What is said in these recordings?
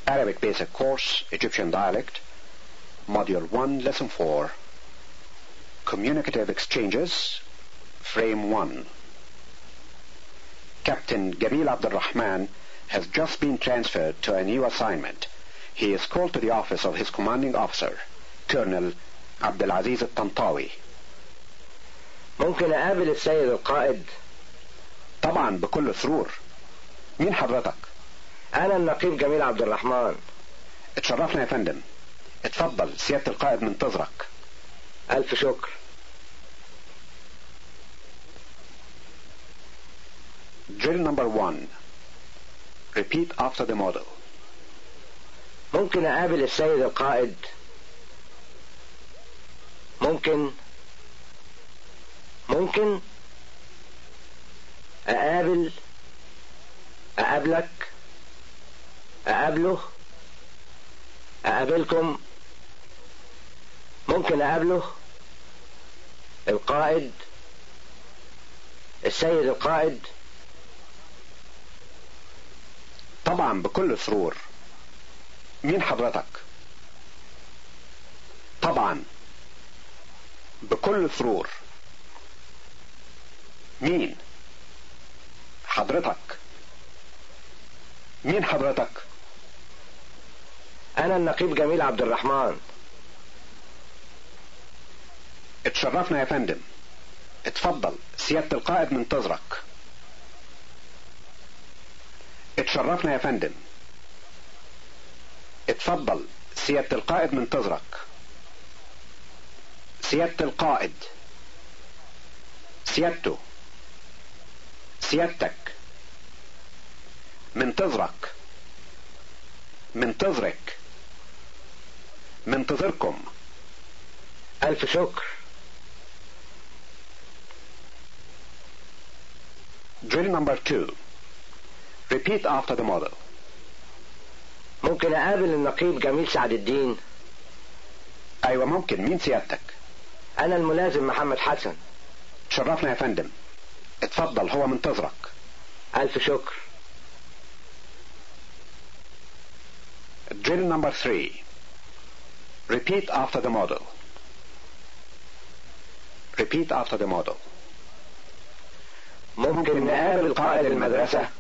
Arabic Basic Course, Egyptian Dialect, Module 1, Lesson 4, Communicative Exchanges, Frame 1. Captain Gabil Abdul Rahman has just been transferred to a new assignment. He is called to the office of his commanding officer, Colonel Abdulaziz الطنطاوي. ممكن أقابل السيد القائد؟ طبعا بكل سرور. مين حضرتك؟ أنا النقيب جميل عبد الرحمن. اتشرفنا يا فندم. اتفضل، سيادة القائد منتظرك. ألف شكر. Drill number 1. Repeat after the model. ممكن أقابل السيد القائد؟ ممكن أقابلك، أقابله، أقابلكم. ممكن أقابله القائد، السيد القائد. طبعا بكل سرور. مين حضرتك؟ طبعا بكل سرور. مين حضرتك؟ مين حضرتك؟ أنا النقيب جميل عبد الرحمن. اتشرفنا يا فندم. اتفضل، سيادة القائد منتظرك. اتشرفنا يا فندم. اتفضل، سيادة القائد منتظرك. سيادة القائد، سيادته، سيادتك، منتظرك، منتظرك، منتظركم. ألف شكر. Drill number 2. Repeat after the model. ممكن أقابل النقيب جميل سعد الدين؟ أيوة ممكن. مين سيادتك؟ أنا الملازم محمد حسن. تشرفنا يا فندم. اتفضل، هو منتظرك. ألف شكر. Drill number 3. Repeat after the model. Repeat after the model. ممكن نقابل قائد المدرسة؟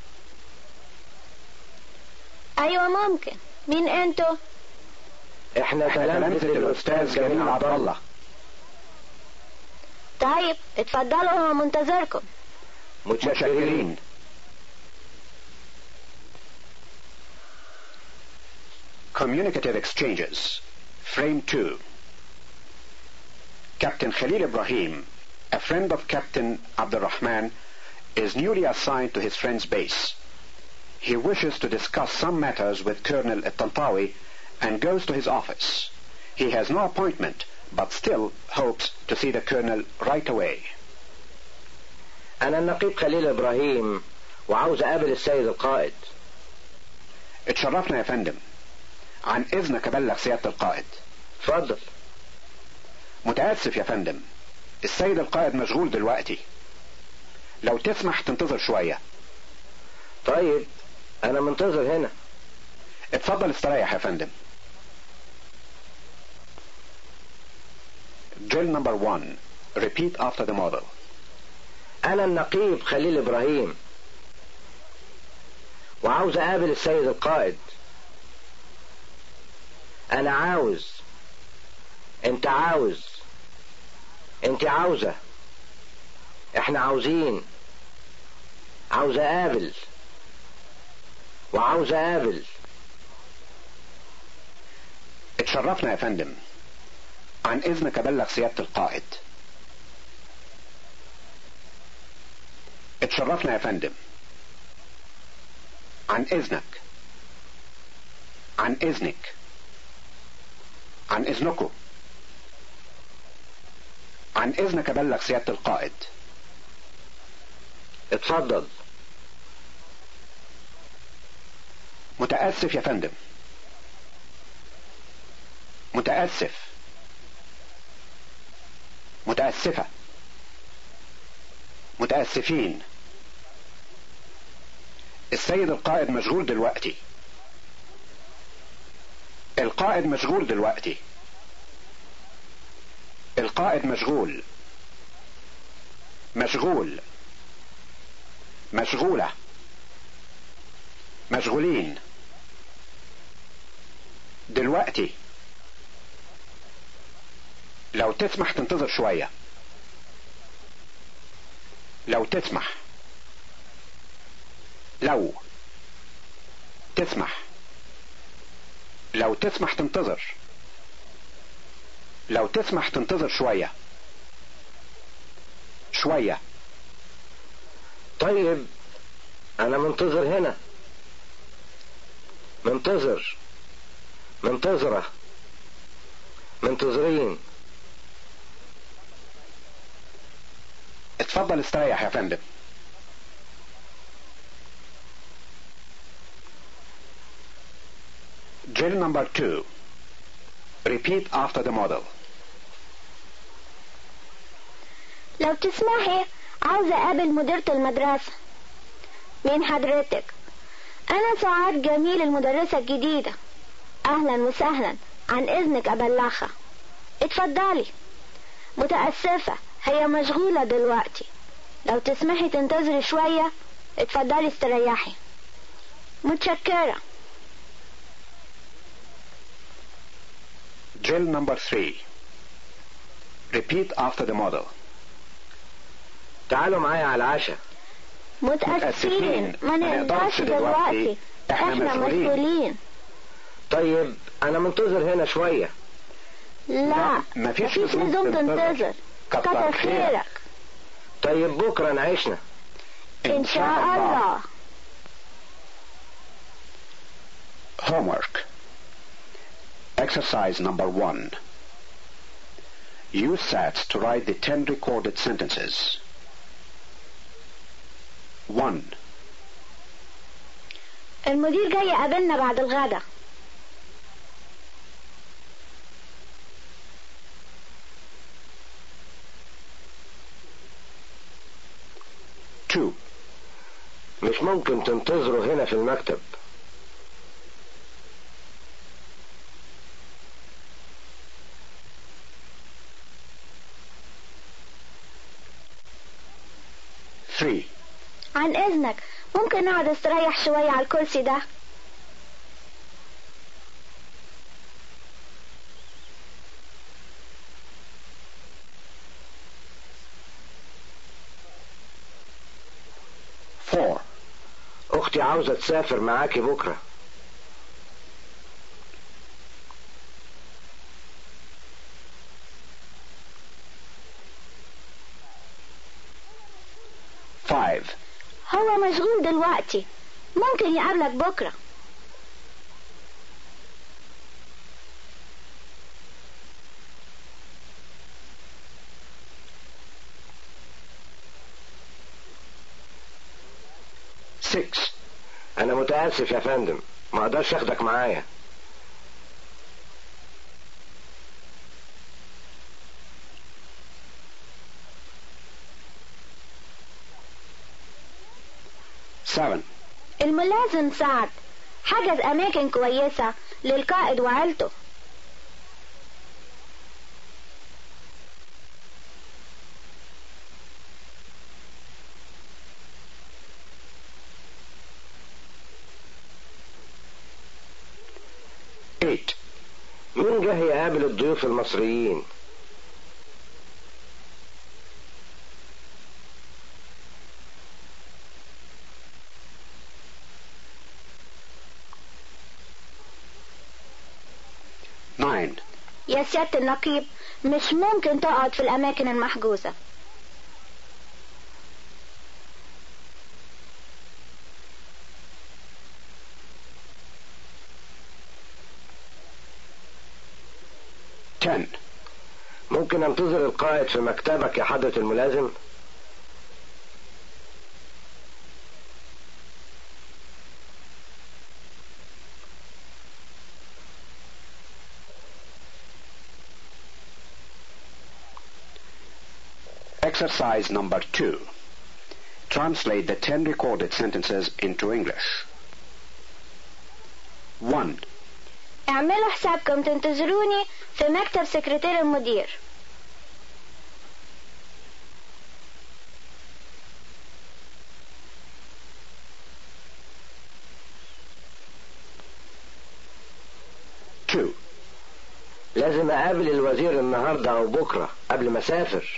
أيوة ممكن. مين أنتوا؟ إحنا تلامذة الأستاذ جميل عبد الله. طيب اتفضلوا، هو منتظركم. متشكرين. Communicative exchanges. Frame 2. Captain Khalil Ibrahim, a friend of Captain Abdul Rahman, is newly assigned to his friend's base. He wishes to discuss some matters with Colonel الطنطاوي and goes to his office. He has no appointment, but still hopes to see the Colonel right away. أنا النقيب خليل إبراهيم وعاوز أقابل السيد القائد. اتشرفنا يا فندم. عن إذنك أبلغ سيادة القائد. اتفضل. متأسف يا فندم، السيد القائد مشغول دلوقتي. لو تسمح تنتظر شوية. طيب أنا منتظر هنا. اتفضل استريح يا فندم. Drill number 1. Repeat after the model. أنا النقيب خليل إبراهيم وعاوز أقابل السيد القائد. أنا عاوز، أنت عاوز، أنت عاوزة، إحنا عاوزين، عاوز أقابل، وعاوز أقابل. اتشرفنا يا فندم. عن إذنك أبلغ سيادة القائد. اتشرفنا يا فندم. عن إذنك، عن إذنك، عن إذنكم، عن إذنك أبلغ سيادة القائد. اتفضل. متأسف يا فندم. متأسف، متأسفة، متأسفين. السيد القائد مشغول دلوقتي. القائد مشغول دلوقتي. القائد مشغول. مشغول. مشغولة. مشغولين. دلوقتي. لو تسمح تنتظر شوية. لو تسمح. لو تسمح. لو تسمح تنتظر. لو تسمح تنتظر شوية. شوية. طيب انا منتظر هنا. منتظر. منتظرة. منتظرين. اتفضل استريح يا فندم. Drill number 2. Repeat after the model. لو تسمحي عاوزة أقابل مديرة المدرسة. مين حضرتك؟ أنا سعاد جميل المدرسة الجديدة. أهلا وسهلا، عن إذنك أبلغها. اتفضلي. متأسفة، هي مشغولة دلوقتي. لو تسمحي تنتظري شوية. اتفضلي استريحي. متشكرة. Drill number 3. Repeat after the model. تعالوا معايا على العشاء. متأسفين، ما نقدرش دلوقتي، احنا مشغولين. طيب انا منتظر هنا شوية. لا، مفيش لزوم تنتظر. كتر خيرك. طيب بكرة نعيشنا إن شاء الله. Homework. Exercise number 1. Use SATs to write the 10 recorded sentences. 1. المدير جاي يقابلنا بعد الغدا. 2. مش ممكن تنتظروا هنا في المكتب. 3. عن إذنك، ممكن أقعد استريح شوية على الكرسي ده؟ 4. أختي عاوزة تسافر معاكي بكرة. 5. هو مشغول دلوقتي، ممكن يقابلك بكرة. 6. أنا متأسف يا فندم، ما أقدرش أخدك معايا. 7. الملازم سعد حجز أماكن كويسة للقائد وعيلته. 8. مين جه يقابل الضيوف المصريين؟ 9. يا سيادة النقيب، مش ممكن تقعد في الأماكن المحجوزة. 10. ممكن انتظر القائد في مكتبك يا حضرة الملازم؟ 'Exercise number 2. Translate the 10 recorded sentences into English. 1. اعملوا حسابكم تنتظروني في مكتب سكرتير المدير. لازم اقابل الوزير النهاردة او بكرة قبل ما اسافر.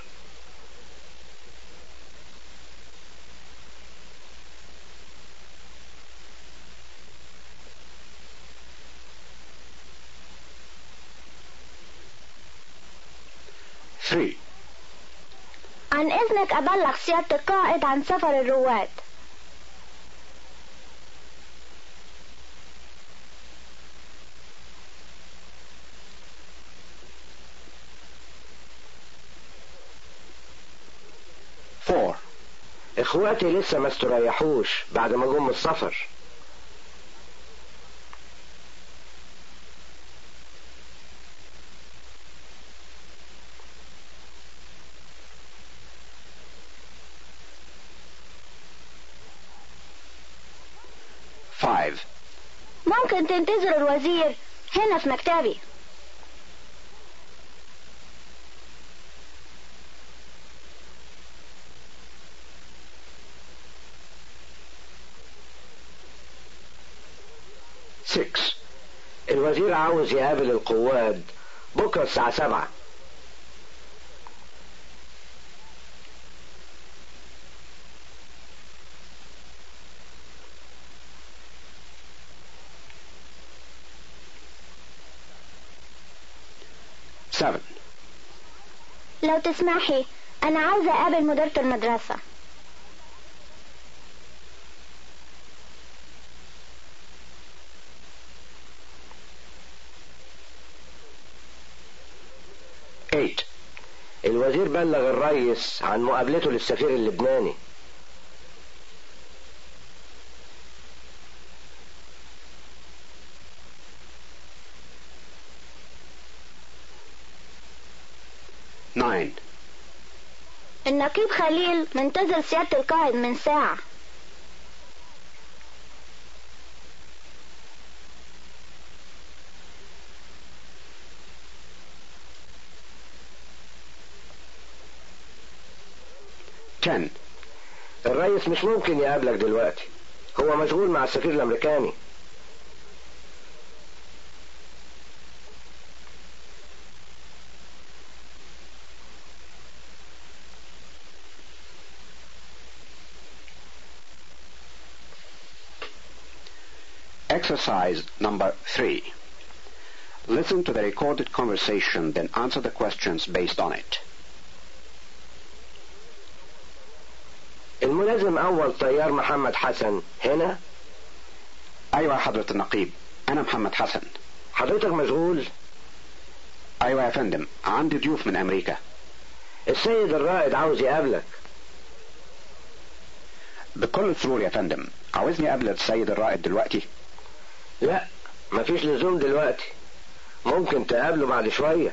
عن اذنك ابلغ سيادة القائد عن سفر الرواد. 4. اخواتي لسه ما استريحوش بعد ما جم السفر. 5. ممكن تنتظروا الوزير هنا في مكتبي. 6. الوزير عاوز يقابل القواد بكرة الساعة 7. 7. لو تسمحي أنا عاوزة أقابل مديرة المدرسة. 8. الوزير بلغ الرئيس عن مقابلته للسفير اللبناني. 9. النقيب خليل منتظر سيادة القائد من ساعة. 10. الرئيس مش ممكن يقابلك دلوقتي، هو مشغول مع السفير الامريكاني. 'Exercise number 3. Listen to the recorded conversation, then answer the questions based on it. الملازم أول طيار محمد حسن هنا؟ أيوة حضرة النقيب، أنا محمد حسن. حضرتك مشغول؟ أيوة يا فندم، عندي ضيوف من أمريكا. السيد الرائد عاوز يقابلك. بكل سرور يا فندم. عاوزني أقابل السيد الرائد دلوقتي؟ لا، مفيش لزوم دلوقتي، ممكن تقابله بعد شوية.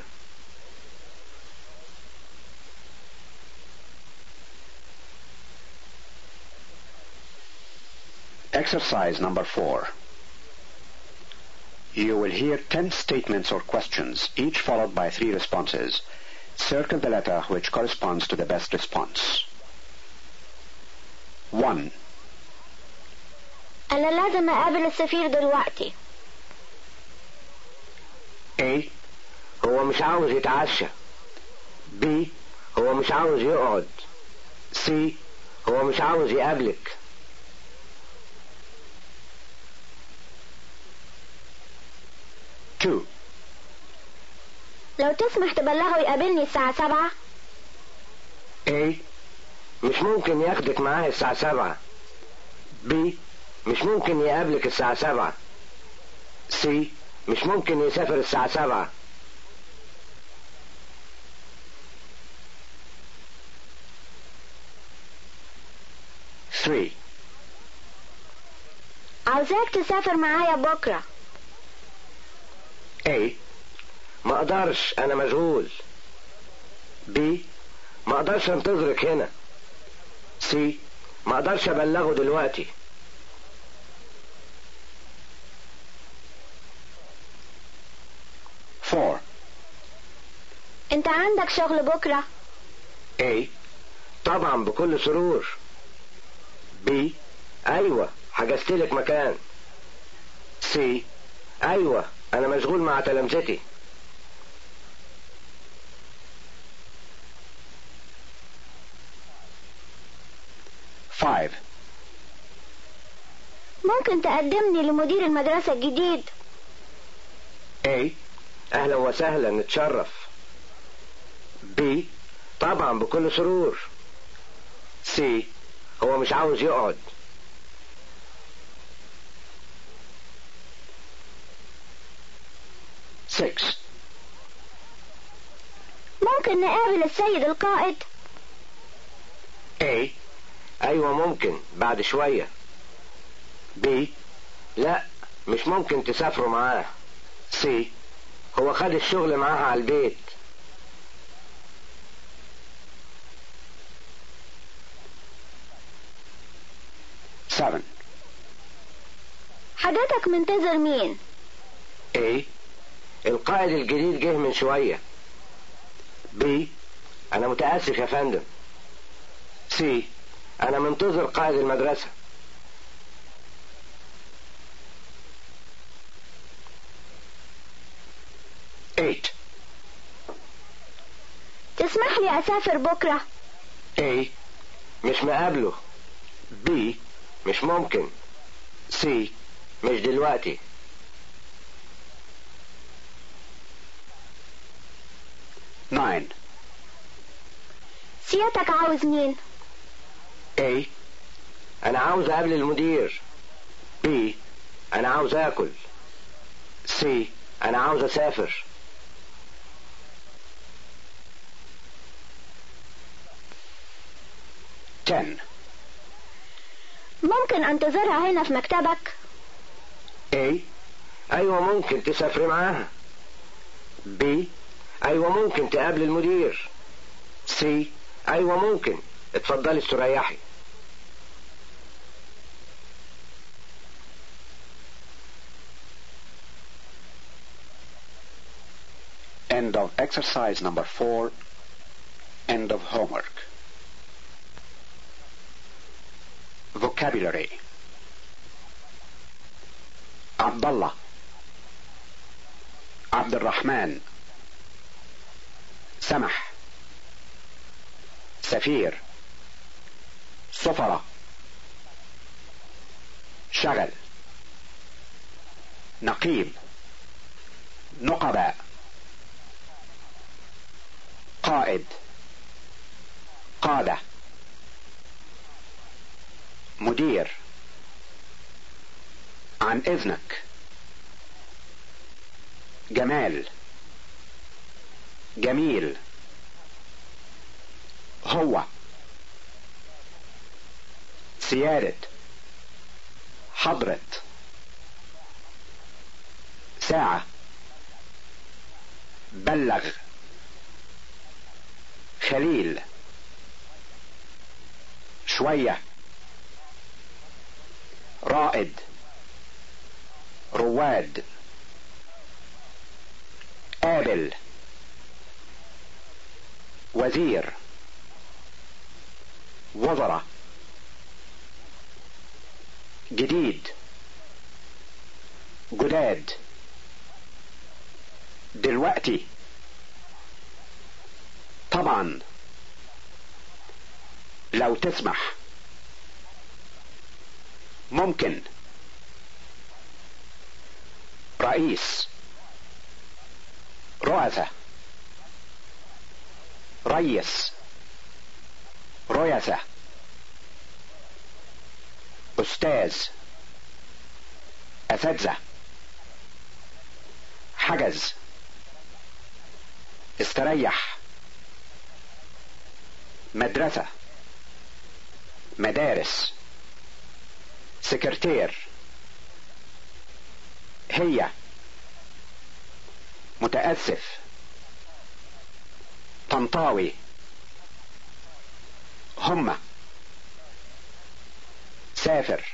Exercise number 4. You will hear 10 statements or questions, each followed by 3 responses. Circle the letter which corresponds to the best response. 1. أنا لازم أقابل السفير دلوقتي. A. هو مش عاوز يتعشى. B. هو مش عاوز يقعد. C. هو مش عاوز يقابلك. 2. لو تسمح تبلغه يقابلني الساعة 7. A. مش ممكن ياخدك معاه الساعة 7. B. مش ممكن يقابلك الساعة 7. C. مش ممكن يسافر الساعة 7. 3. عاوزاك تسافر معايا بكرة. A. ما اقدرش، انا مشغول. B. ما اقدرش انتظرك هنا. C. ما اقدرش ابلغه دلوقتي. 4. انت عندك شغل بكرة؟ A. طبعا بكل سرور. B. ايوه حجزتلك مكان. C. ايوه انا مشغول مع تلامذتي. Five. ممكن تقدمني لمدير المدرسة الجديد؟ A. اهلا وسهلا نتشرف. B. طبعا بكل سرور. C. هو مش عاوز يقعد. Six. ممكن نقابل السيد القائد؟ A. ايوه ممكن بعد شوية. B. لا مش ممكن تسافروا معاه. C. هو خد الشغل معاه على البيت. Seven. حضرتك منتظر مين؟ A. القائد الجديد جه من شوية. B. انا متأسف يا فندم. C. انا منتظر قائد المدرسة. Eight. تسمح لي أسافر بكرة؟ A. مش مقابله. B. مش ممكن. C. مش دلوقتي. Nine. سيادتك عاوز مين؟ A. انا عاوز اقابل المدير. B. انا عاوز اكل. C. انا عاوز اسافر. Ten. ممكن أنتظرها هنا في مكتبك؟ A. ايوه ممكن تسافري معاها. B. ايوه ممكن تقابل المدير. C. ايوه ممكن. اتفضلي استريحي. End of exercise number 4. End of homework. Vocabulary. Abdullah. Abdurrahman. سمح. سفير. سفرة. شغل. نقيب. نقباء. قائد. قادة. مدير. عن إذنك. جمال. جميل. هو. سيادة. حضرة. ساعة. بلغ. خليل. شوية. رائد. رواد. قابل. وزير. وزراء. جديد. جداد. دلوقتي. طبعا. لو تسمح. ممكن. رئيس. رؤساء. ريس. رؤساء. أستاذ. أساتذة. حجز. استريح. مدرسة. مدارس. سكرتير. هي. متأسف. طنطاوي. هم. سافر.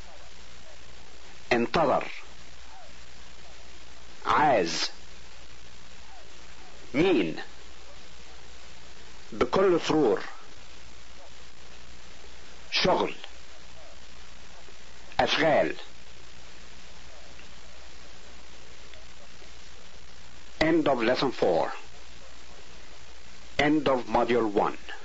انتظر. عاز. مين؟ بكل سرور. شغل. أشغال. End of lesson 4. End of module 1.